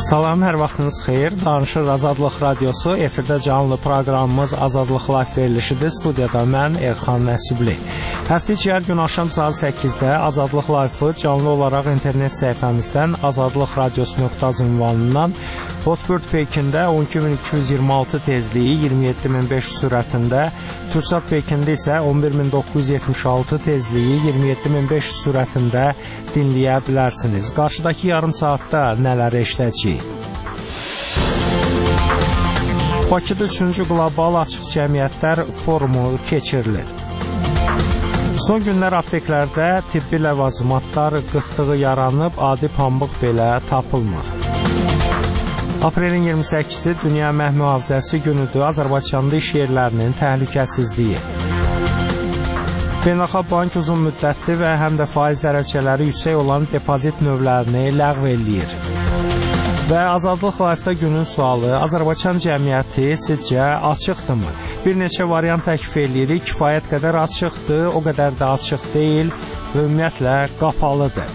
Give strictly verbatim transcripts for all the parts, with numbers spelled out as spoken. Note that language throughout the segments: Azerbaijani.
Salam, hər vaxtınız xeyir. Danışır Azadlıq Radiosu. Efirdə canlı proqramımız Azadlıq Live verilişidir. Studiyada mən Erxan Nəsibli. Həftə içi hər gün axşam saat səkkizdə Azadlıq Live-ı canlı olaraq internet səhifəmizdən azadlıq radiosu nöqtə az ünvanından Hotbird Pekində on iki min iki yüz iyirmi altı tezliyi iyirmi yeddi min beş yüz sürətində, Tursat Pekində isə on bir min doqquz yüz yetmiş altı tezliyi iyirmi yeddi min beş yüz sürətində dinləyə bilərsiniz. Qarşıdakı yarım saatda nələr eşidəcəyik? Bakıda üçüncü Qlobal Açıq Cəmiyyətlər Forumu keçirilir. Son günlər apteklərdə tibbi ləvazimatlar qıtlığı yaranıb, adi pambıq belə tapılmır. Aprelin iyirmi səkkizi Dünya Məhv Mühafizəsi günüdür. Azərbaycanda iş yerlərinin təhlükəsizliyi. Beynəlxalq Bank uzun müddətli və həm də faiz dərəcələri yüksək olan depozit növlərini ləğv eləyir. Və Azadlıq Live-da günün sualı: Azərbaycan cəmiyyəti sizcə açıqdırmı? Bir neçə variant təklif eləyirik. Kifayət qədər açıqdır, o qədər də açıq deyil və ümumiyyətlə qapalıdır.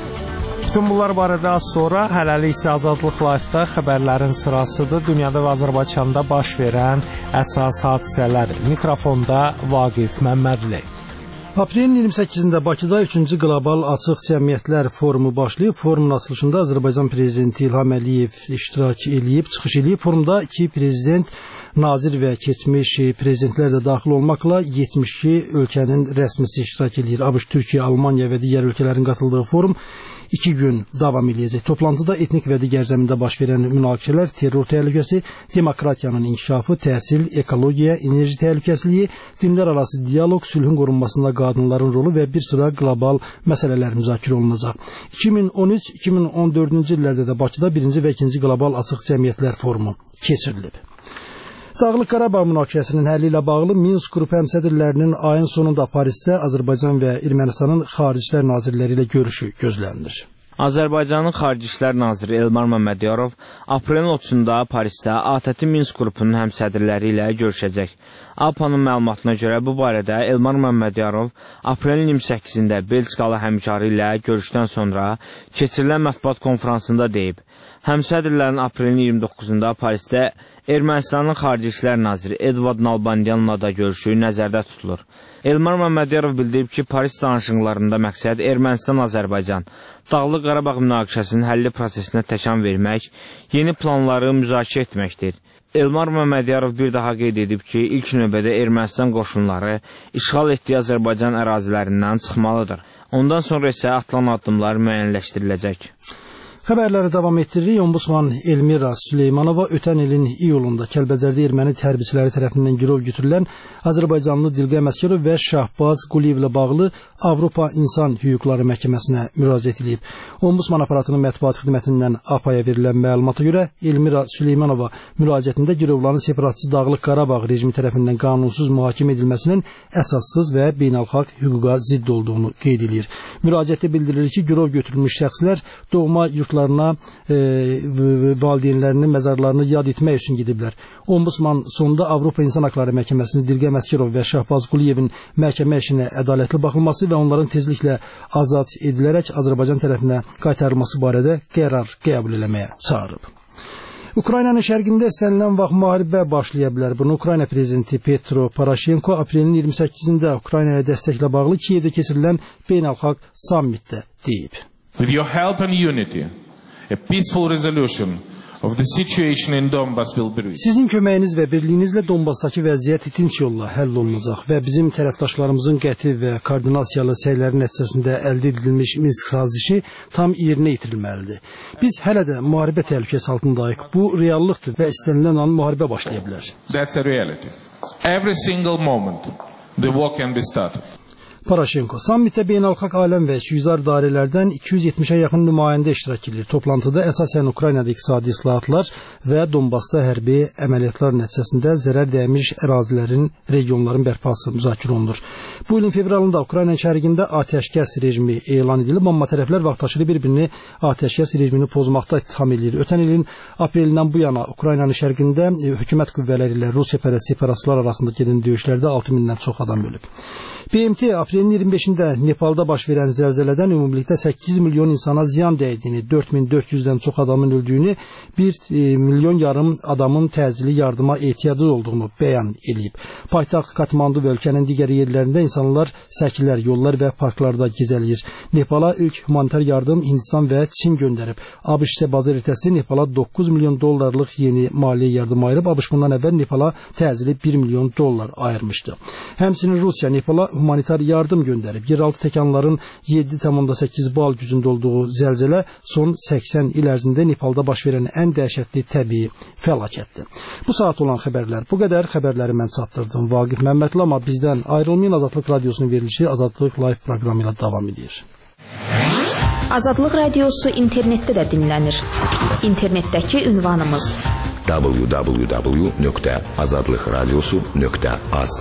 Bütün bunlar barədə az sonra, hələlik isə Azadlıq Live-da xəbərlərin sırasıdır. Dünyada və Azərbaycanda baş verən əsas hadisələr. Mikrofonda Vaqif Məmmədli. Aprelin iyirmi səkkizində Bakıda üçüncü Qlobal Açıq Cəmiyyətlər Forumu başlayıb. Forumun açılışında Azərbaycan Prezidenti İlham Əliyev iştirak edib, çıxış edib. Forumda iki prezident, nazir və keçmiş prezidentlər də daxil olmaqla yetmiş iki ölkənin rəsmisi iştirak edir. ABŞ, Türkiyə, Almaniya və digər ölkələrin qatıldığı forum iki gün davam edəcək. Toplantıda etnik və digər zəmində baş verən münaqişələr, terror təhlükəsi, demokratiyanın inkişafı, təhsil, ekologiya, enerji təhlükəsizliyi, dinlər arası dialoq, sülhün qorunmasında qadınların rolu və bir sıra qlobal məsələlər müzakirə olunacaq. iki min on üç iki min on dördüncü illərdə də Bakıda birinci və ikinci Qlobal Açıq Cəmiyyətlər Forumu keçirilib. Dağlıq Qarabağ münaqişəsinin həlli ilə bağlı Minsk qrupu həmsədrlərinin ayın sonunda Parisdə Azərbaycan və Ermənistanın Xarici İşlər Nazirləri ilə görüşü gözlənilir. Azərbaycanın Xarici İşlər Naziri Elmar Məmmədiyarov aprelin otuzunda Parisdə A T T Minsk qrupunun həmsədrləri ilə görüşəcək. A P A-nın məlumatına görə bu barədə Elmar Məmmədiyarov aprelin iyirmi səkkizində Belçikalı həmkarı ilə görüşdən sonra keçirilən mətbuat konfransında deyib. Həmsədrlərin aprelin iyirmi doqquzunda Parisdə Ermənistanın Xarici İşlər Naziri Edvard Nalbandyanla da görüşü nəzərdə tutulur. Elmar Məmmədiyarov bildirib ki, Paris danışıqlarında məqsəd Ermənistan-Azərbaycan Dağlıq Qarabağ münaqişəsinin həlli prosesinə təkan vermək, yeni planları müzakirə etməkdir. Elmar Məmmədiyarov bir daha qeyd edib ki, ilk növbədə Ermənistan qoşunları işğal etdiyi Azərbaycan ərazilərindən çıxmalıdır. Ondan sonra isə atılan addımlar müəyyənləşdiriləcək. Xəbərləri davam etdiririk. Ombudsman Elmira Süleymanova ötən ilin iyulunda Kəlbəcərdə erməni hərbiçiləri tərəfindən girov götürülən Azərbaycanlı Dilqəm Əsgərov və Şahbaz Quliyevlə bağlı Avropa İnsan Hüquqları Məhkəməsinə müraciət edib. Ombudsman aparatının mətbuat xidmətindən A P A-ya verilən məlumata görə Elmira Süleymanova müraciətində girovların separatçı Dağlıq Qarabağ rejimi tərəfindən qanunsuz mühakimə edilməsinin əsassız və beynəlxalq hüquqa zidd olduğunu qeyd edir. Müraciətdə bildirilir ki, girov götürülmüş şəxslər doğma yurtlarına e, valideynlərinin məzarlarını yad etmək üçün gediblər. Ombudsman sonunda Avropa İnsan Hüquqları Məhkəməsinin Dilqəm Əsgərov və Şahbaz Quliyevin məhkəmə işinə ədalətli baxılması və onların tezliklə azad edilərək Azərbaycan tərəfinə qaytarılması barədə qərar qəbul eləməyə çağırıb. Ukraynanın şərqində istənilən vaxt müharibə başlaya bilər. Bunu Ukrayna prezidenti Petro Poroshenko aprelin iyirmi səkkizində Ukraynaya dəstəklə bağlı Kiyevdə keçirilən beynəlxalq sammitdə deyib. With your help and unity, a peaceful resolution of the situation in Donbas will be reached. Sizin köməyiniz və birliyinizlə Donbasdakı vəziyyət tinç yolla həll olunacaq və bizim tərəfdaşlarımızın qəti və koordinasiyalı səylərin nəticəsində əldə edilmiş Minsk sazişi tam yerinə yetirilməlidir. Biz hələ də müharibə təhlükəsi altındayıq. Bu reallıqdır və istənilən an müharibə başlaya bilər. That's a reality. Every single moment the war can be started. Poroshenko sammitdə beynəlxalq aləm və yüzar dairələrdən iki yüz yetmişə yaxın nümayəndə iştirak edir. Toplantıda əsasən Ukraynada iqtisadi islahatlar və Donbasda hərbi əməliyyatlar nəticəsində zərər dəymiş ərazilərin, regionların bərpası müzakirə olunur. Bu ilin fevralında Ukrayna şərqində atəşkəs rejimi elan edilib, amma tərəflər vaxtaşırı bir-birini atəşkəs rejimini pozmaqda ittiham edir. Ötən ilin aprelindən bu yana Ukraynanın şərqində hökumət qüvvələri ilə Rusiya pərəst separatistlər arasında gedən döyüşlərdə altı mindən çox adam ölüb. B M T aprelin iyirmi beşində Nepalda baş verən zəlzələdən ümumilikdə səkkiz milyon insana ziyan dəydiyini, dörd min dörd yüzdən çox adamın öldüyünü, bir milyon yarım adamın təcili yardıma ehtiyacı olduğunu bəyan edib. Paytaxt Katmandu və ölkənin digər yerlərində insanlar səkilər, yollar və parklarda gəzələyir. Nepala ilk humanitar yardım Hindistan və Çin göndərib. ABŞ isə bazar ertəsi Nepala doqquz milyon dollarlıq yeni maliyyə yardım ayırıb. ABŞ bundan əvvəl Nepala təcili bir milyon dollar ayırmışdı. Həmçinin Rusiya Nepala humanitar yardım göndərib. Yeraltı təkanların yeddi tam səkkiz bal gücündə olduğu zəlzələ son səksən il ərzində Nepalda baş verən ən dəhşətli təbii fəlakətdir. Bu saat olan xəbərlər bu qədər. Xəbərləri mən çatdırdım. Vaqif Məmmədli, amma bizdən ayrılmayın. Azadlıq Radiosunun verilişi Azadlıq Live proqramı ilə davam edir. Azadlıq Radiosu internetdə də dinlənir. İnternetdəki ünvanımız w w w nöqtə azadlıq radiosu nöqtə az.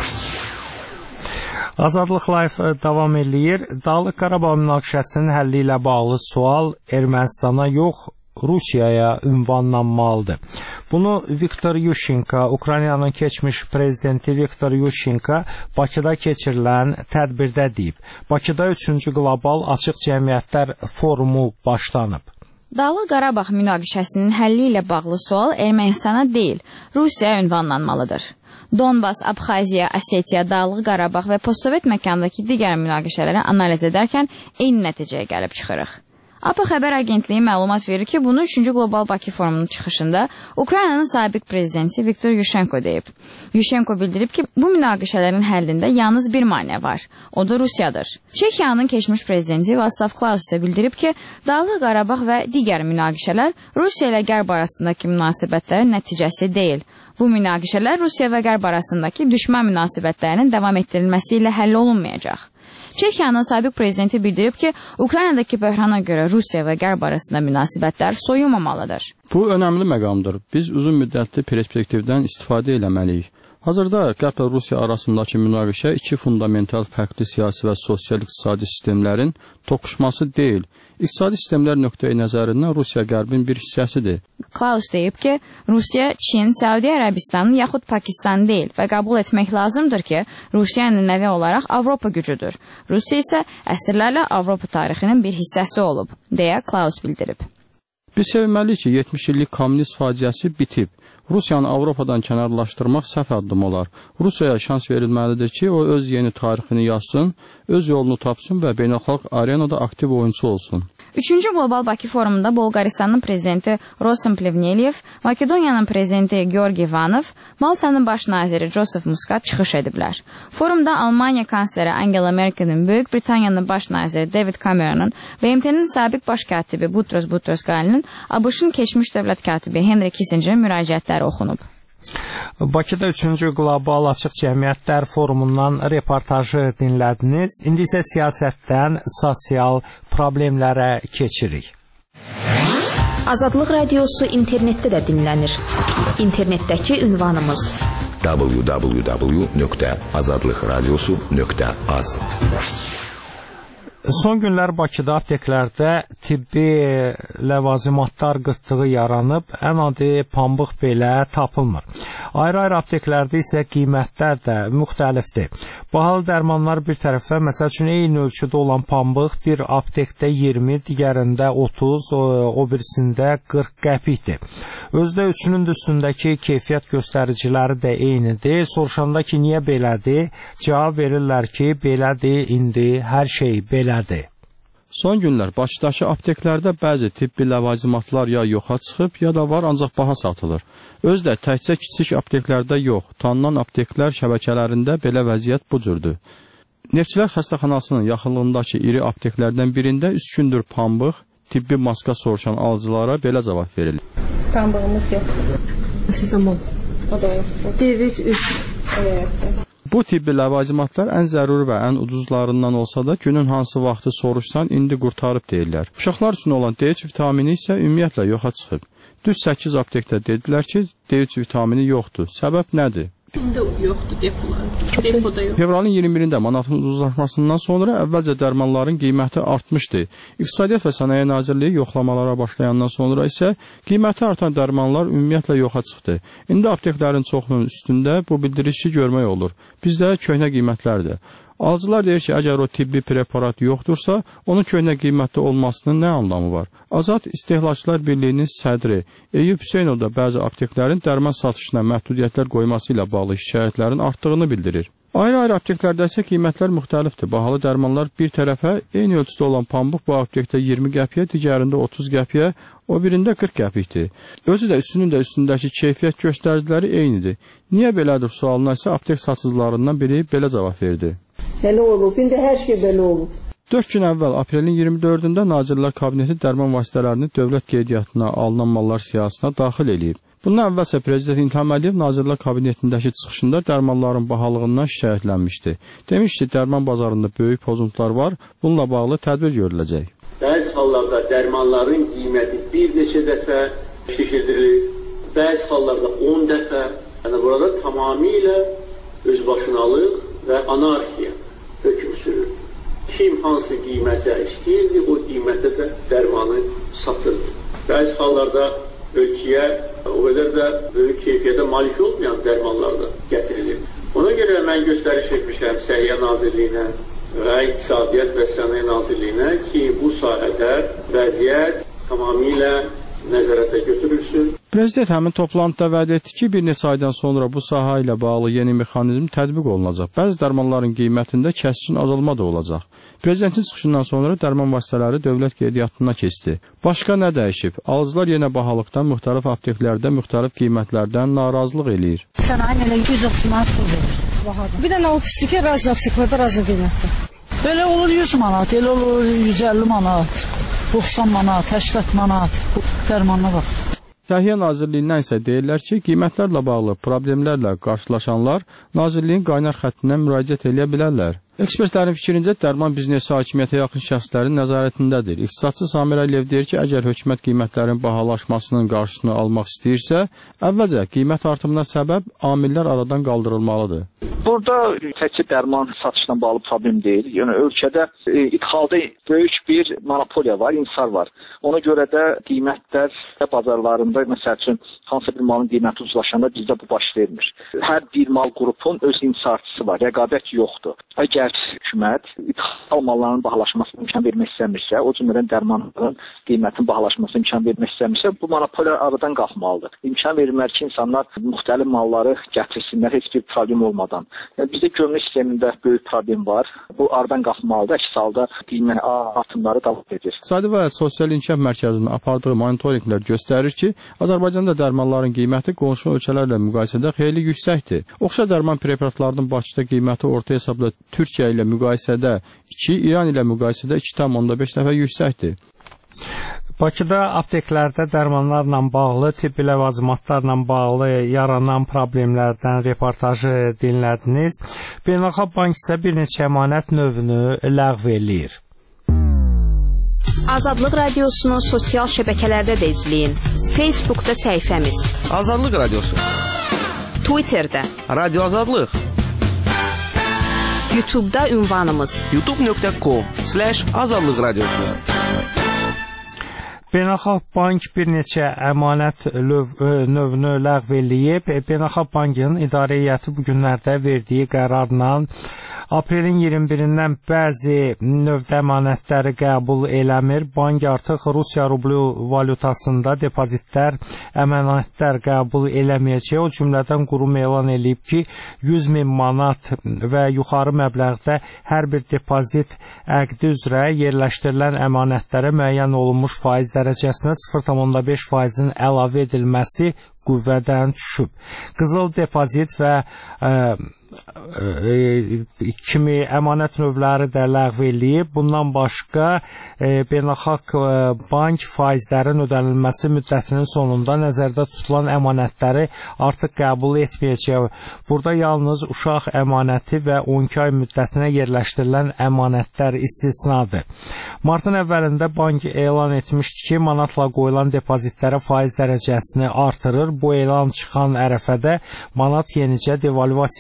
Azadlıq Live davam eləyir. Dağlıq Qarabağ münaqişəsinin həlli ilə bağlı sual Ermənistana yox, Rusiyaya ünvanlanmalıdır. Bunu Viktor Yushchenko, Ukraynanın keçmiş prezidenti Viktor Yushchenko Bakıda keçirilən tədbirdə deyib. Bakıda üçüncü qlobal açıq cəmiyyətlər forumu başlanıb. Dağlıq Qarabağ münaqişəsinin həlli ilə bağlı sual Ermənistana deyil, Rusiyaya ünvanlanmalıdır. Donbas, Abxaziya, Osetiya, Dağlıq Qarabağ və postsovet məkandakı digər münaqişələri analiz edərkən eyni nəticəyə gəlib çıxırıq. A P Xəbər agentliyi məlumat verir ki, bunu üçüncü Qlobal Bakı forumunun çıxışında Ukraynanın sabiq prezidenti Viktor Yushchenko deyib. Yushchenko bildirib ki, bu münaqişələrin həllində yalnız bir maneə var, o da Rusiyadır. Çekiyanın keçmiş prezidenti Václav Klaus isə bildirib ki, Dağlıq Qarabağ və digər münaqişələr Rusiya ilə Qərb arasındakı münasibətlərin nəticəsi deyil. Bu münaqişələr Rusiya və Qərb arasındakı düşmən münasibətlərinin davam etdirilməsi ilə həll olunmayacaq. Çekiyanın sabiq prezidenti bildirib ki, Ukraynadakı böhrana görə Rusiya və Qərb arasında münasibətlər soyunmamalıdır. Bu önəmli məqamdır. Biz uzun müddətli perspektivdən istifadə eləməliyik. Hazırda Qərb və Rusiya arasındakı münaqişə iki fundamental fərqli siyasi və sosial-iqtisadi sistemlərin toqquşması deyil. İqtisadi sistemlər nöqteyi nəzərindən Rusiya Qərbin bir hissəsidir. Klaus deyib ki, Rusiya, Çin, Səudiyyə Ərəbistanı yaxud Pakistan deyil və qəbul etmək lazımdır ki, Rusiya ənənəvi olaraq Avropa gücüdür. Rusiya isə əsrlərlə Avropa tarixinin bir hissəsi olub, deyə Klaus bildirib. Biz sevinməliyik ki, yetmiş illik kommunist faciəsi bitib. Rusiyanı Avropadan kənarlaşdırmaq səhv addım olar. Rusiyaya şans verilməlidir ki, o öz yeni tarixini yazsın, öz yolunu tapsın və beynəlxalq arenada aktiv oyunçu olsun. Üçüncü Qlobal Bakı forumunda Bolqaristanın prezidenti Rosen Plevnelyev, Makedoniyanın prezidenti Georgi Ivanov, Maltanın baş naziri Joseph Muscat çıxış ediblər. Forumda Almaniya kansleri Angela Merkel'in, Böyük Britaniyanın baş naziri David Cameron'ın, B M T'nin sabiq baş katibi Boutros Boutros-Ghalinin, A B Ş'ın keçmiş dövlət katibi Henry Kissinger'in müraciətləri oxunub. Bakıda üçüncü Qlobal Açıq Cəmiyyətlər forumundan reportajı dinlədiniz. İndi isə siyasətdən sosial problemlərə keçirik. Azadlıq Radiosu internetdə də dinlənir. İnternetdəki ünvanımız w w w nöqtə azadlıq radiosu nöqtə az. Son günlər Bakıda apteklərdə tibbi ləvazimatlar qıtlığı yaranıb, ən adi pambıq belə tapılmır. Ayrı-ayrı apteklərdə isə qiymətlər də müxtəlifdir. Bahalı dərmanlar bir tərəfə, məsəl üçün eyni ölçüdə olan pambıq bir aptekdə iyirmi, digərində otuz, o birisində qırx qəpikdir. Özdə üçünün üstündəki keyfiyyət göstəriciləri də eynidir. Soruşanda ki, niyə belədir? Cavab verirlər ki, belədir, indi hər şey belədir. Son günlər Bakıdakı apteklərdə bəzi tibbi ləvazimatlar ya yoxa çıxıb, ya da var, ancaq baha satılır. Özdə təkcə kiçik apteklərdə yox, tanınan apteklər şəbəkələrində belə vəziyyət bu cürdür. Neftçilər xəstəxanasının yaxınlığındakı iri apteklərdən birində üç gündür pambıq, tibbi maska soruşan alıcılara belə cavab verilir. Pambığımız yoxdur. Sizə mol. O da olur. Deviz üç. Bu tibbi ləvazimatlar ən zəruri və ən ucuzlarından olsa da günün hansı vaxtı soruşsan indi qurtarıb deyirlər. Uşaqlar üçün olan D üç vitamini isə ümumiyyətlə yoxa çıxıb. Düz səkkiz aptekdə dedilər ki, D üç vitamini yoxdur. Səbəb nədir? İndi yoxdur depolarda. Depoda yox. Fevralın iyirmi birində manatın ucuzlaşmasından sonra əvvəlcə dərmanların qiyməti artmışdı. İqtisadiyyat və Sənaye Nazirliyi yoxlamalara başlayandan sonra isə qiyməti artan dərmanlar ümumiyyətlə yoxa çıxdı. İndi apteklərin çoxunun üstündə bu bildirişi görmək olur. Bizdə köhnə qiymətlərdir. Alıcılar deyir ki, əgər o tibbi preparat yoxdursa, onun köhnə qiymətli olmasının nə anlamı var? Azad İstehlakçılar Birliyinin sədri Eyüp Hüseynov da bəzi apteklərin dərman satışına məhdudiyyətlər qoyması ilə bağlı şikayətlərin artdığını bildirir. Ayrı-ayrı apteklərdə isə qiymətlər müxtəlifdir. Bahalı dərmanlar bir tərəfə, eyni ölçüdə olan pambıq bu aptekdə iyirmi qəpiyə, digərində otuz qəpiyə, o birində qırx qəpikdir. Özü də üçünün də üstündəki keyfiyyət göstəriciləri eynidir. Niyə belədir sualına isə aptek satıcılarından biri belə cavab verdi. Belə olub, indi hər şey belə olub. dörd gün əvvəl aprelin iyirmi dördündə Nazirlər Kabineti dərman vasitələrini dövlət qeydiyyatına alınan mallar siyahısına daxil edib. Bundan əvvəlsə Prezident İlham Əliyev Nazirlər Kabinetindəki çıxışında dərmanların bahalığından şikayətlənmişdi. Demiş ki, dərman bazarında böyük pozuntular var, bununla bağlı tədbir görüləcək. Bəzi hallarda dərmanların qiyməti bir neçə dəfə şişirdirilir, bəzi hallarda on dəfə. Yəni burada tamamilə özbaşınalıq və anarxiya hökm sürür. Kim hansı qiymətə istəyirdi, o qiymətə də dərmanı satırdı. Bəzi hallarda ölkəyə o qədər də böyük keyfiyyətə malik olmayan dərmanlar da gətirilir. Ona görə mən göstəriş etmişəm Səhiyyə Nazirliyinə və İqtisadiyyat və Sənaye Nazirliyinə ki, bu sahədə vəziyyət tamamilə nəzarətə götürülsün. Prezident həmin toplantıda vəd etdi ki, bir neçə aydan sonra bu sahə ilə bağlı yeni mexanizm tətbiq olunacaq. Bəzi dərmanların qiymətində kəskin azalma da olacaq. Prezidentin çıxışından sonra dərman vasitələri dövlət qeydiyyatına keçdi. Başqa nə dəyişib? Alıcılar yenə bahalıqdan müxtəlif apteklərdə müxtəlif qiymətlərdən narazılıq eləyir. Sənayin elə yüz otuz manat pul verir. Bir dənə o psiki razı psikolda razı qiymətdir. Belə olur yüz manat, elə olur yüz əlli manat, doxsan manat, səksən manat. Dərmanına bax. Səhiyyə Nazirliyindən isə deyirlər ki, qiymətlərlə bağlı problemlərlə qarşılaşanlar Nazirliyin qaynar xəttindən müraciət edə bilərlər. Ekspertlərin fikrincə dərman biznesi hakimiyyətə yaxın şəxslərin nəzarətindədir. İqtisadçı Samir Əliyev deyir ki, əgər hökumət qiymətlərin bahalaşmasının qarşısını almaq istəyirsə, əvvəlcə qiymət artımına səbəb amillər aradan qaldırılmalıdır. Burada təkcə dərman satışla bağlı problem deyil. Yəni ölkədə e, idxalda böyük bir monopoliya var, insar var. Ona görə də qiymətlər bazarlarında, məsəl üçün, hansı bir malın qiyməti ucuzlaşanda bizdə bu baş vermir. Hər bir mal qrupun öz insarçısı var, rəqabət yoxdur. Əgər hökumət ithal mallarının bahalaşmasına imkan vermək istəmirsə, o cümlədən dərmanların qiymətinin bahalaşmasına imkan vermək istəmirsə, bu monopoliya aradan qalxmalıdır. İmkan verilməli ki, insanlar müxtəlif malları gətirsinlər heç bir problem olmadan. Yəni, bizdə gömrük sistemində böyük problem var. Bu aradan qalxmalıdır. Əks halda qiymət artımları davam edir. İqtisadi və Sosial İnkişaf Mərkəzinin apardığı monitorinqlər göstərir ki, Azərbaycanda dərmanların qiyməti qonşu ölkələrlə müqayisədə xeyli yüksəkdir. Oxşar dərman preparatlarının Bakıda qiyməti orta hesabda Türkiyə ilə müqayisədə iki, İran ilə müqayisədə iki tam onda beş dəfə yüksəkdir. Bakıda apteklərdə dərmanlarla bağlı, tibbi ləvazimatlarla bağlı yaranan problemlərdən reportajı dinlədiniz. Beynəlxalq Bank isə bir neçə əmanət növünü ləğv eləyir. Azadlıq Radiosunu sosial şəbəkələrdə də izləyin. Facebookda səhifəmiz Azadlıq Radiosu, Twitterdə Radio Azadlıq, YouTube'da ünvanımız youtube nöqtə com slash azadlıq radiosu. Beynəlxalq Bank bir neçə əmanət növünü ləğv eləyib. Beynəlxalq Bankın idarə heyəti bu günlərdə verdiyi qərarla aprelin iyirmi birindən bəzi növdə əmanətləri qəbul eləmir. Bank artıq Rusiya rublu valyutasında depozitlər, əmanətlər qəbul eləməyəcək. O cümlədən qurum elan eləyib ki, yüz min manat və yuxarı məbləğdə hər bir depozit əqdi üzrə yerləşdirilən əmanətlərə müəyyən olunmuş faiz dərəcəsinə sıfır tam onda beş faizin əlavə edilməsi qüvvədən düşüb. Qızıl depozit və ə, kimi əmanət növləri də ləğv eləyib. Bundan başqa e, Beynəlxalq Bank faizlərin ödənilməsi müddətinin sonunda nəzərdə tutulan əmanətləri artıq qəbul etməyəcək. Burada yalnız uşaq əmanəti və on iki ay müddətinə yerləşdirilən əmanətlər istisnadır. Martın əvvəlində bank elan etmişdi ki, manatla qoyulan depozitlərə faiz dərəcəsini artırır. Bu elan çıxan ərəfədə manat yenicə devalvasiyaya uğramışdır.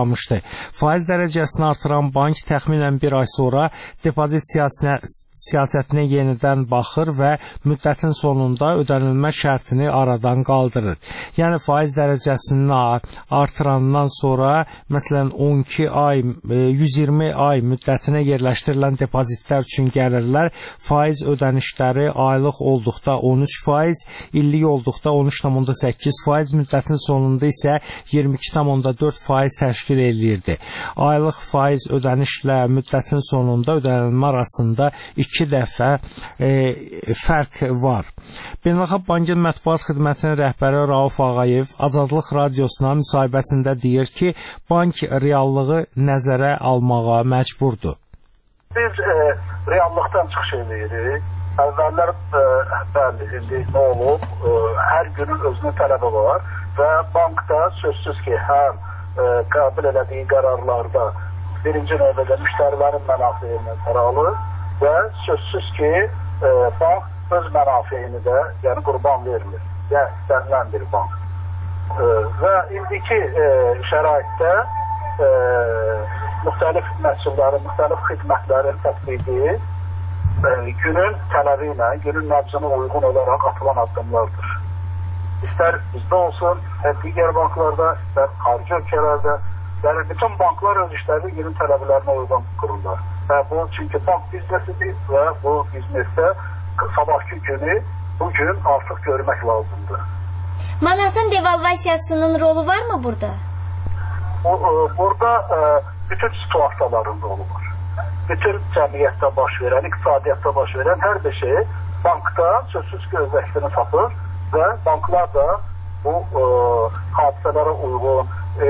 açıqlamışdı. Faiz dərəcəsini artıran bank təxminən bir ay sonra depozit siyasətinə, siyasətinə yenidən baxır və müddətin sonunda ödənilmə şərtini aradan qaldırır. Yəni faiz dərəcəsini artırandan sonra məsələn on iki ay, yüz iyirmi ay müddətinə yerləşdirilən depozitlər üçün gəlirlər faiz ödənişləri aylıq olduqda on üç faiz, illik olduqda on üç tam onda səkkiz faiz, müddətin sonunda isə iyirmi iki tam onda dörd faiz təşkil eləyirdi. Aylıq faiz ödənişlə müddətin sonunda ödənilmə arasında iki dəfə e, fərq var. Beynəlxalq Bankın mətbuat xidmətinin rəhbəri Rauf Ağayev Azadlıq Radiosuna müsahibəsində deyir ki, bank reallığı nəzərə almağa məcburdur. Biz e, reallıqdan çıxış edirik. Əvvəllər e, bəli, indi nə olub? E, hər günün özünün tələbi var və bankda sözsüz ki, həm e, qəbul elədiyi qərarlarda birinci növbədə müştərilərin mənafiyindən təra alır və sözsüz ki, e, bank öz mənafiyini də yəni qurban vermir. Yəni istənilən bir bank. E, və indiki e, şəraitdə e, müxtəlif məhsulların, müxtəlif xidmətlərin tətbiqi e, günün tələbi ilə, günün nəbzına uyğun olaraq atılan addımlardır. İstər bizdə olsun, digər banklarda, istər xarici ölkələrdə, yəni bütün banklar öz işlərini günün tələblərinə uyğun qururlar. Və bu çünki bank biznesidir və bu biznesdə sabahki günü bugün artıq görmək lazımdır. Manatın devalvasiyasının rolu var mı burada? O, e, burada e, bütün situasiyaların rolu var. Bütün cəmiyyətdə baş verən, iqtisadiyyatda baş verən hər bir şey bankda sözsüz ki, öz əksini tapır və banklar da bu e, hadisələrə uyğun e,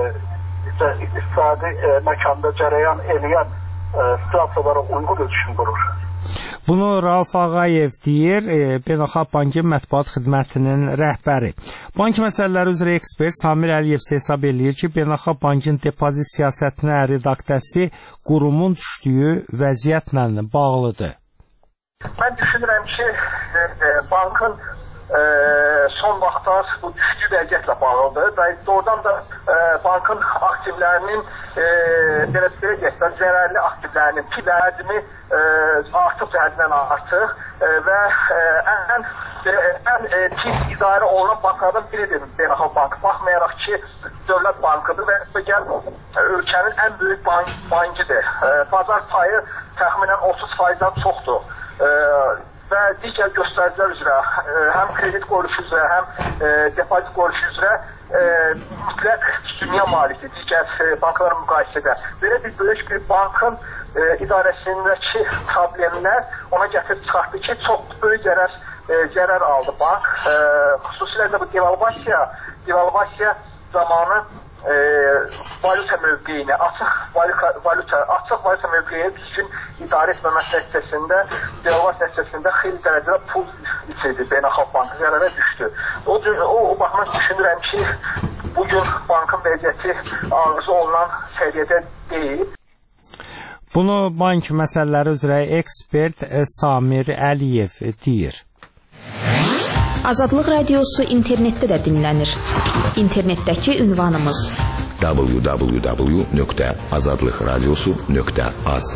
iqtisadi e, məkanda cərəyan eləyən e, situasiyalara uyğun ölçüşün qurur. Bunu Rauf Ağayev deyir, e, Beynəlxalq Bankın mətbuat xidmətinin rəhbəri. Bank məsələləri üzrə ekspert Samir Əliyev hesab eləyir ki, Beynəlxalq Bankın depozit siyasətinə redaktəsi qurumun düşdüyü vəziyyətlə bağlıdır. Mən düşünürəm ki, e, e, bankın e, son vaxtlar bu düşdüyü vəziyyətlə bağlıdır və doğrudan da e, bankın aktivlərinin e, belə deyək də zərərli aktivlərinin pil həcmi e, artıq həddindən artıq e, və e, ən, ən e, pis idarə olunan banklardan biridir Beynəlxalq Bank. Baxmayaraq ki, dövlət bankıdır və digər ölkənin ən böyük bank, bankidir. E, bazar payı təxminən otuz faizdən çoxdur. E, və digər göstəricilər üzrə, e, həm kredit qoyuluşu üzrə, həm e, depozit qoyuluşu üzrə e, mütləq üstünlüyə malikdir digər e, bankların müqayisədə. Belə bir böyük bir bankın e, idarəsindəki problemlər ona gətirib çıxartdı ki, çox böyük zərər, e, zərər aldı bank. E, xüsusilə də bu devalvasiya, devalvasiya zamanı e, valyuta mövqeyini, açıq valyuta, valyuta, açıq valyuta mövqeyini düzgün idarə etməməsi nəticəsində, devalvasiya nəticəsində xeyli dərəcədə pul itirdi, Beynəlxalq Bankı zərərə düşdü. O, o, o baxımdan düşünürəm ki, bugün bankın vəziyyəti arzusu olunan səviyyədə deyil. Bunu bank məsələləri üzrə ekspert Samir Əliyev deyir. Azadlıq Radiosu internetdə də dinlənir. İnternetdəki ünvanımız w w w nöqtə azadlıq radiosu nöqtə az.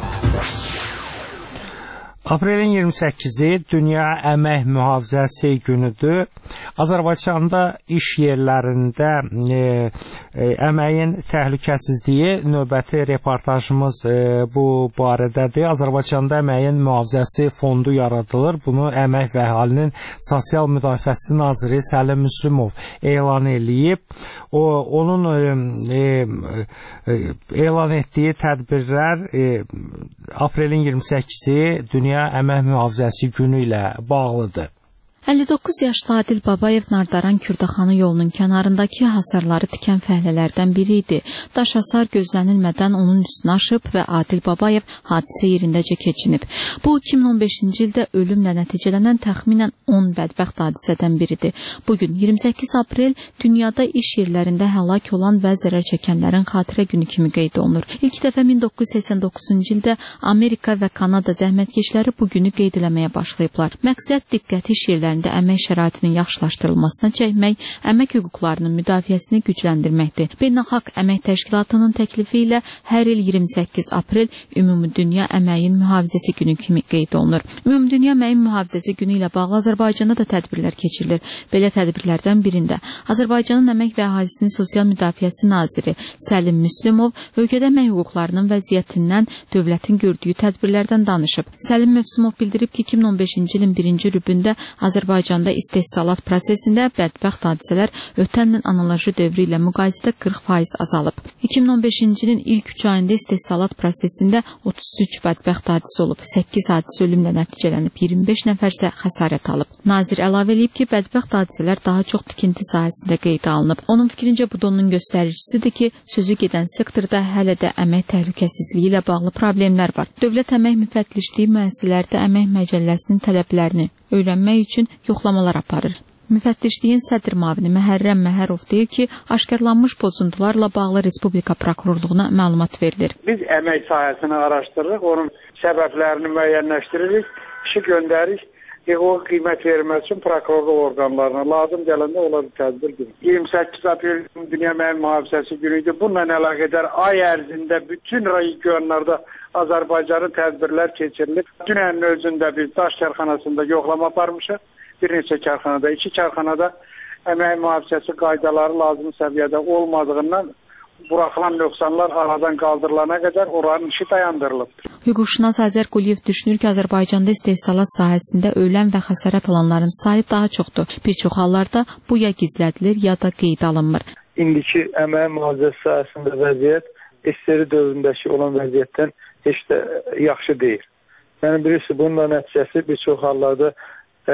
Aprelin iyirmi səkkizi Dünya Əmək Mühafizəsi günüdür. Azərbaycanda iş yerlərində e, e, əməyin təhlükəsizliyi növbəti reportajımız e, bu barədədir. Azərbaycanda əməyin mühafizəsi fondu yaradılır. Bunu Əmək və Əhalinin Sosial Müdafiəsi Naziri Səlim Müslümov elan eləyib. O, onun e, e, elan etdiyi tədbirlər e, aprelin iyirmi səkkizi Dünya Əmək Mühafizəsi günü ilə bağlıdır. əlli doqquz yaşlı Adil Babayev Nardaran Kürdaxanı yolunun kənarındakı hasarları tikən fəhlələrdən biri idi. Daş hasar gözlənilmədən onun üstünə aşıb və Adil Babayev hadisə yerindəcə keçinib. Bu iki min on beşinci ildə ölümlə nəticələnən təxminən on bədbəxt hadisədən biridir. Bugün iyirmi səkkiz aprel dünyada iş yerlərində həlak olan və zərər çəkənlərin xatirə günü kimi qeyd olunur. İlk dəfə min doqquz yüz səksən doqquzuncu ildə Amerika və Kanada zəhmətkeşləri bu günü qeyd eləməyə başlayıblar. Məqsəd diqqəti iş yerləri ölkələrində əmək şəraitinin yaxşılaşdırılmasına çəkmək, əmək hüquqlarının müdafiəsini gücləndirməkdir. Beynəlxalq Əmək Təşkilatının təklifi ilə hər il iyirmi səkkiz aprel Ümumdünya Əməyin Mühafizəsi Günü kimi qeyd olunur. Ümumdünya Əməyin Mühafizəsi Günü ilə bağlı Azərbaycanda da tədbirlər keçirilir. Belə tədbirlərdən birində Azərbaycanın Əmək və Əhalisinin Sosial Müdafiəsi naziri Səlim Müslümov ölkədə əmək hüquqlarının vəziyyətindən dövlətin gördüyü tədbirlərdən danışıb. Səlim Müslümov bildirib ki, iki min on beşinci ilin birinci rübündə Azərbaycanda istehsalat prosesində bədbəxt hadisələr ötən ilin analoji dövrü ilə müqayisədə qırx faiz azalıb. iki min on beşinci ilin ilk üç ayında istehsalat prosesində otuz üç bədbəxt hadisə olub, səkkiz hadisə ölümlə nəticələnib, iyirmi beş nəfər isə xəsarət alıb. Nazir əlavə edib ki, bədbəxt hadisələr daha çox tikinti sahəsində qeydə alınıb. Onun fikrincə bu da onun göstəricisidir ki, sözü gedən sektorda hələ də əmək təhlükəsizliyi ilə bağlı problemlər var. Dövlət əmək müfəttişliyi müəssisələrdə əmək məcəlləsinin tələblərini öyrənmək üçün yoxlamalar aparır. Müfəttişliyin sədr müavini Məhərrəm Məhərov deyir ki, aşkarlanmış pozuntularla bağlı Respublika Prokurorluğuna məlumat verilir. Biz əmək sahəsini araşdırırıq, onun səbəblərini müəyyənləşdiririk, işi göndəririk. E, o qiymət verilməsi üçün prokurorluq orqanlarına lazım gələndə onlar tədbir günü. iyirmi səkkiz aprel Dünya Əmək Mühafizəsi günüydü. Bununla əlaqədar ay ərzində bütün regionlarda Azərbaycanın tədbirlər keçirilib. Dünənin özündə biz Daş Karxanasında yoxlama aparmışıq. Bir neçə karxanada, iki karxanada əmək mühafizəsi qaydaları lazım səviyyədə olmadığından buraxılan nöqsanlar aradan qaldırılana qədər oranın işi dayandırılıb. Hüquqşünas Azər Quliyev düşünür ki, Azərbaycanda istehsalat sahəsində ölən və xəsarət alanların sayı daha çoxdur. Bir çox hallarda bu ya gizlədilir, ya da qeydə alınmır. İndiki əmək mühafizəsi sahəsində vəziyyət S S R dövründəki olan vəziyyətdən heç də yaxşı deyil. Yəni birisi bununla nəticəsi bir çox hallarda Ə,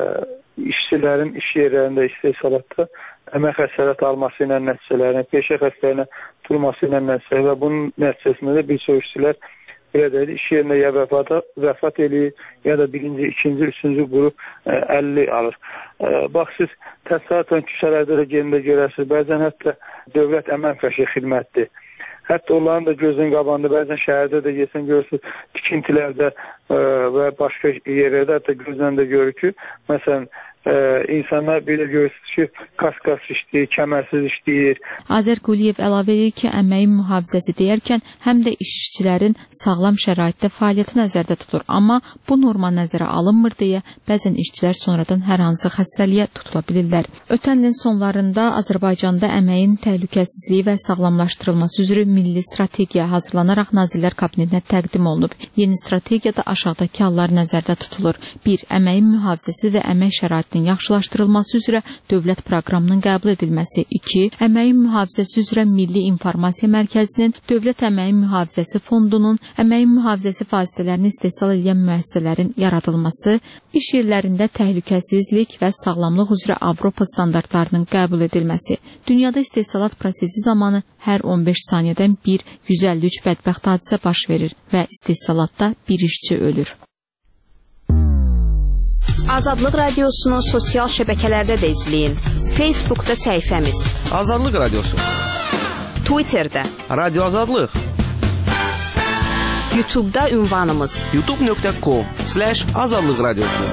işçilərin iş yerlərində istehsalatda əmək xəsarət alması ilə nəticələrini, peşə xəstəliyinə tutulması ilə nəticələri və bunun nəticəsində də bir çox işçilər belə deyil, iş yerində ya vəfat, vəfat eləyir, ya da birinci, ikinci, üçüncü qrup ə, əlli alır. Ə, bax, siz təsadüfən küçələrdə də yerində görərsiniz, bəzən hətta dövlət əmək fəşi xidmətdir. Hətta onların da gözün qabağında bəzən şəhərdə də yesən görürsünüz, tikintilərdə ə, və başqa yerlərdə hətta gözlə də görür ki, məsələn, ə, insanlar belə görürsünüz ki, kas-kas işləyir, kəmərsiz işləyir. Azər Quliyev əlavə edir ki, əməyin mühafizəsi deyərkən həm də işçilərin sağlam şəraitdə fəaliyyəti nəzərdə tutulur. Amma bu norma nəzərə alınmır deyə bəzən işçilər sonradan hər hansı xəstəliyə tutula bilirlər. Ötən ilin sonlarında Azərbaycanda əməyin təhlükəsizliyi və sağlamlaşdırılması üzrə milli strategiya hazırlanaraq Nazirlər Kabinetinə təqdim olunub. Yeni strategiyada aşağıdakı hallar nəzərdə tutulur. bir Əməyin mühafizəsi və əmək şəraitinin yaxşılaşdırılması üzrə dövlət proqramının qəbul edilməsi. iki Əməyin mühafizəsi üzrə Milli İnformasiya Mərkəzinin, Dövlət Əməyin Mühafizəsi Fondunun, əməyin mühafizəsi vasitələrini istehsal edən müəssisələrin yaradılması, iş yerlərində təhlükəsizlik və sağlamlıq üzrə Avropa standartlarının qəbul edilməsi. Dünyada istehsalat prosesi zamanı hər on beş saniyədən bir yüz əlli üç bədbəxt hadisə baş verir və istehsalatda bir işçi ölür. Azadlıq Radiosunu sosial şəbəkələrdə də izləyin. Facebookda səhifəmiz Azadlıq Radiosu, Twitterdə Radio Azadlıq, YouTube'da ünvanımız youtube nöqtə com slash azadlıq radiosu.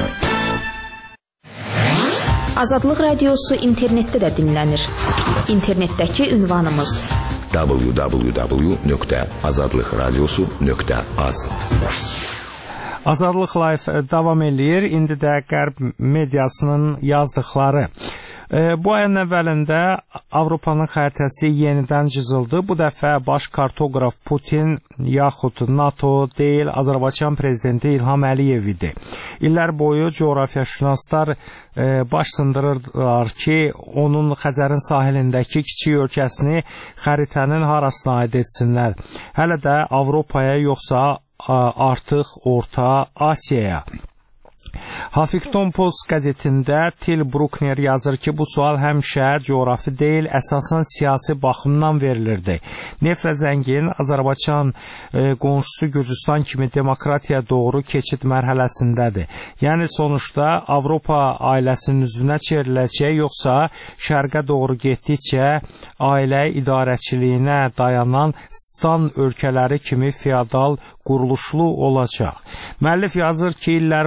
Azadlıq Radiosu internetdə də dinlənir. İnternetdəki ünvanımız w w w nöqtə azadlıq radiosu nöqtə az. Azadlıq Live davam eləyir. İndi də Qərb mediasının yazdıqları. Bu ayın əvvəlində Avropanın xəritəsi yenidən cızıldı. Bu dəfə baş kartoqraf Putin yaxud NATO deyil, Azərbaycan prezidenti İlham Əliyev idi. İllər boyu coğrafiyaşünaslar baş sındırırlar ki, onun Xəzərin sahilindəki kiçik ölkəsini xəritənin harasına aid etsinlər. Hələ də Avropaya yoxsa artıq Orta Asiyaya. Huffington Post qəzetində Til Bruckner yazır ki, bu sual həmişə coğrafi deyil, əsasən siyasi baxımdan verilirdi. Neft və zəngin Azərbaycan e, qonşusu Gürcüstan kimi demokratiya doğru keçid mərhələsindədir. Yəni sonuçda Avropa ailəsinin üzvünə çevriləcək, yoxsa şərqə doğru getdikcə ailə idarəçiliyinə dayanan stan ölkələri kimi feodal quruluşlu olacaq. Müəllif yazır ki, illər boyu prezident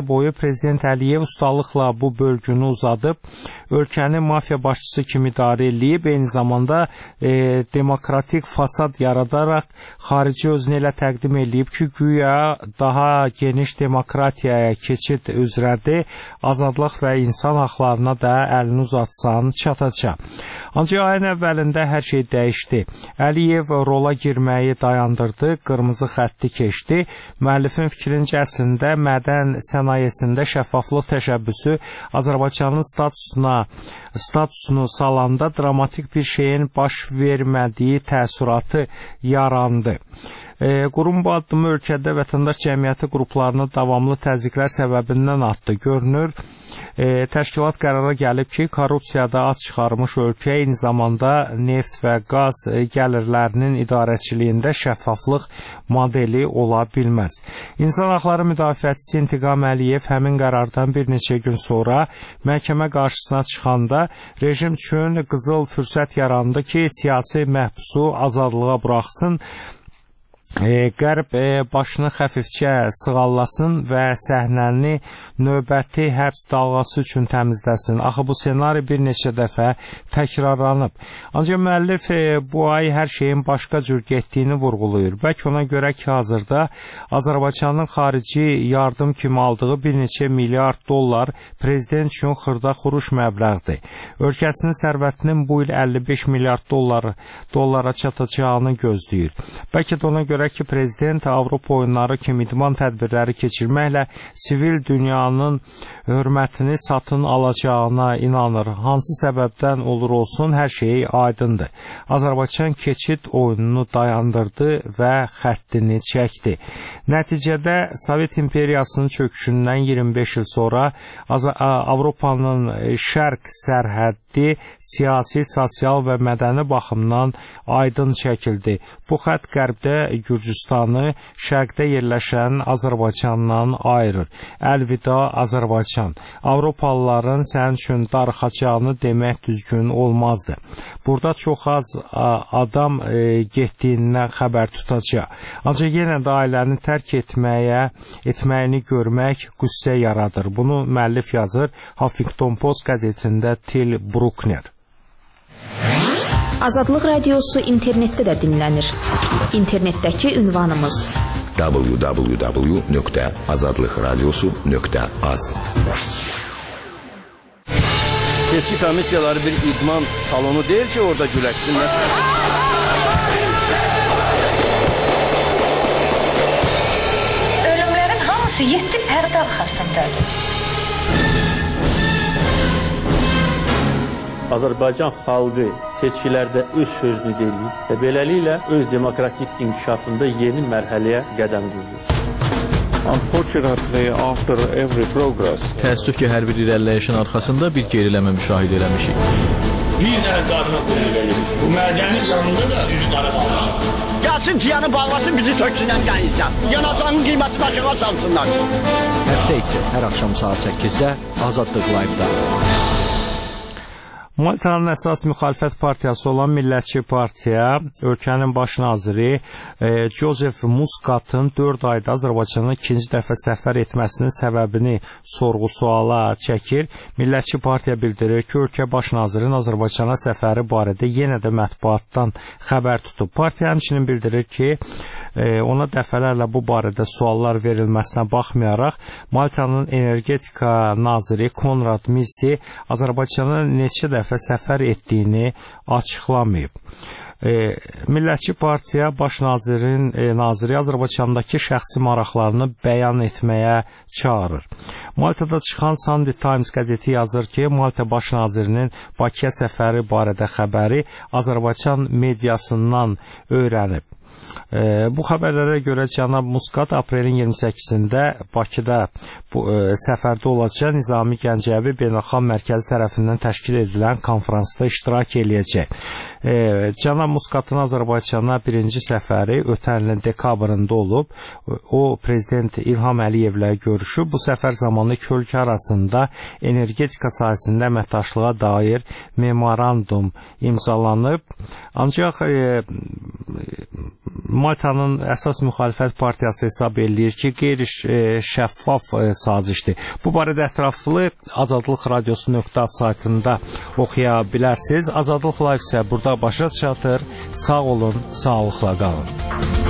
Prezident Əliyev ustalıqla bu bölgünü uzadıb, ölkəni mafiya başçısı kimi idarə edib, eyni zamanda e, demokratik fasad yaradaraq xarici özünü elə təqdim edib ki, güya daha geniş demokratiyaya keçid üzrədir, azadlıq və insan haqlarına da əlini uzatsan çatacaq. Ancaq ayın əvvəlində hər şey dəyişdi. Əliyev rola girməyi dayandırdı, qırmızı xətti keçdi. Müəllifin fikrincə əslində mədən sənayesində şəffaflıq təşəbbüsü Azərbaycanın statusuna, statusunu salanda dramatik bir şeyin baş vermədiyi təəssüratı yarandı. E, qurum bu addımı ölkədə vətəndaş cəmiyyəti qruplarını davamlı təzyiqlər səbəbindən atdı. Görünür, e, təşkilat qərara gəlib ki, korrupsiyada ad çıxarmış ölkə eyni zamanda neft və qaz gəlirlərinin idarəçiliyində şəffaflıq modeli ola bilməz. İnsan haqları müdafiəçisi İntiqam Əliyev həmin qərardan bir neçə gün sonra məhkəmə qarşısına çıxanda rejim üçün qızıl fürsət yarandı ki, siyasi məhbusu azadlığa buraxsın, E, Qərb e, başını xəfifcə sığallasın və səhnəni növbəti həbs dalğası üçün təmizləsin. Axı bu senari bir neçə dəfə təkrarlanıb. Ancaq müəllif e, bu ay hər şeyin başqa cür getdiyini vurğulayır. Bəlkə ona görə ki, hazırda Azərbaycanın xarici yardım kimi aldığı bir neçə milyard dollar prezident üçün xırda xuruş məbləğdir. Ölkəsinin sərvətinin bu il əlli beş milyard dollar, dollara çatacağını gözləyir. Bəlkə də ona görə ki, prezident Avropa oyunları kimi idman tədbirləri keçirməklə sivil dünyanın hörmətini satın alacağına inanır. Hansı səbəbdən olur olsun, hər şey aydındır. Azərbaycan keçid oyununu dayandırdı və xəttini çəkdi. Nəticədə Sovet imperiyasının çöküşündən iyirmi beş il sonra Avropanın şərq sərhəddi siyasi, sosial və mədəni baxımdan aydın çəkildi. Bu xətt qərbdə Gürcüstanı şərqdə yerləşən Azərbaycandan ayırır. Əlvida Azərbaycan. Avropalıların sənin üçün darıxacağını demək düzgün olmazdı. Burada çox az adam e, getdiyindən xəbər tutacaq. Ancaq yenə də ailəni tərk etməyə, etməyini görmək qüssə yaradır. Bunu müəllif yazır Huffington Post qəzetində Til Bruckner. Azadlıq radiosu internetdə də dinlənir. İnternetdəki ünvanımız w w w nöqtə azadlıq radiosu nöqtə az. Seçki komissiyaları bir idman salonu deyil ki, orada güləşsinlər. Ölümlərin hamısı yeddi pərdə arxasındadır. Azərbaycan xalqı seçkilərdə öz sözünü deyir və beləliklə öz demokratik inkişafında yeni mərhələyə qədəm qoyur. Unfortunately, after every progress, təəssüf ki, hər bir irəliləyişin arxasında bir geriləmə müşahidə eləmişik. Bir dənə qarına qulluq edir. Bu mədəni canında da düz qara qalmışıq. Gəlsin piyanı bağlasın, bizi töksünən qəyinsən. Yanacağının qiyməti başına çalsınlar. Həftə içi hər axşam saat səkkizdə Azadlıq Live-da. Maltanın əsas müxalifət partiyası olan Millətçi Partiya ölkənin baş naziri e, Joseph Muscatın dörd ayda Azərbaycana ikinci dəfə səfər etməsinin səbəbini sorğu-suala çəkir. Millətçi Partiya bildirir ki, ölkə baş nazirinin Azərbaycana səfəri barədə yenə də mətbuatdan xəbər tutub. Partiya həmçinin bildirir ki, e, ona dəfələrlə bu barədə suallar verilməsinə baxmayaraq, Maltanın energetika naziri Konrad Misi Azərbaycana neçə dəfə səfər etdiyini açıqlamayıb. E, Millətçi Partiya baş nazirin e, naziri Azərbaycandakı şəxsi maraqlarını bəyan etməyə çağırır. Maltada çıxan Sunday Times qəzeti yazır ki, Malta baş nazirinin Bakıya səfəri barədə xəbəri Azərbaycan mediasından öyrənib. E, bu xəbərlərə görə cənab Muscat aprelin iyirmi səkkizində Bakıda bu, e, səfərdə olacaq Nizami Gəncəvi Beynəlxalq Mərkəzi tərəfindən təşkil edilən konfransda iştirak eləyəcək. E, cənab Muscatın Azərbaycana birinci səfəri ötən ilin dekabrında olub. O, prezident İlham Əliyevlə görüşüb. Bu səfər zamanı iki ölkə arasında energetika sahəsində əməkdaşlığa dair memorandum imzalanıb. Ancaq e, Maltanın əsas müxalifət partiyası hesab eləyir ki, qeyri-şəffaf sazişdir. Bu barədə ətraflı azadlıq radiosu nöqtə az saytında oxuya bilərsiniz. Azadlıq Live isə burada başa çatır. Sağ olun, sağlıqla qalın.